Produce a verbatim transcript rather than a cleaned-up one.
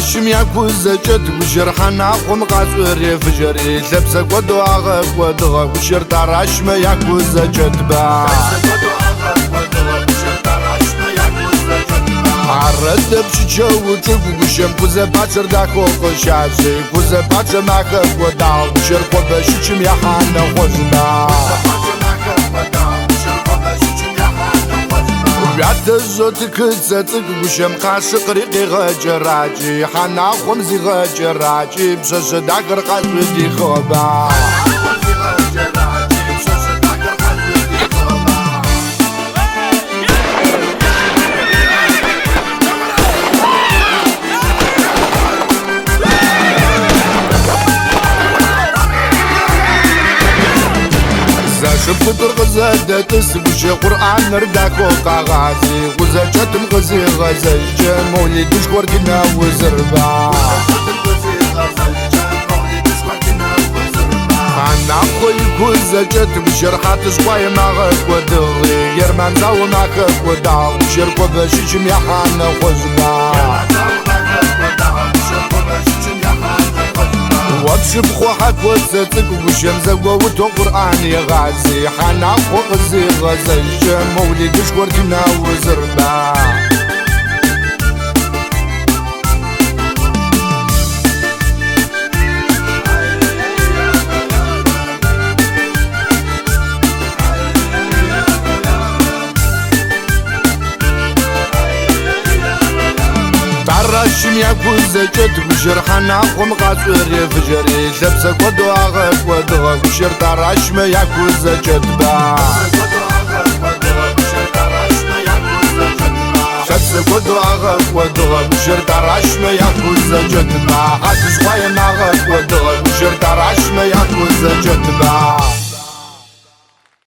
تراشم ياكو زجت وجرحنا قم قاسوري فجري لبسك ودواغك ودغك وشر تراشم ياكو زجت با عرض بشجو وتشوف وشم كوزا باتر داكو قشاشي كوزا باتر ماك وداو وشر قبشم يا حنا وزنا بعد الزوت كتزتك وشم قاشق ريقي غجراجي حنا خمزي غجراجي بشش داكر قلبي خوبا شفت الغزة تسبش قرآن نرداك وقاغازي وزجت مغزي غزج مولد شكور دينا وزربا أنا أخوي كوزجت بشرحات شوي معك ودغي يرمان زاو معك وداو شركو بشيشم يا حانا خزبا وابشب خوحك وزتك وشمزك ووتو قرآن يغازي حنا خوق زي غزج مولد شكور دينا وزربا راشم ياكو زجت وجرحنا قم قاسوري فجري لبسك ودواغك ودغك وشر تراشم ياكو زجت با شبسك ودواغك ودغك وشر تراشم ياكو زجت با هاتش خويا ناغك ودغك وشر تراشم ياكو زجت با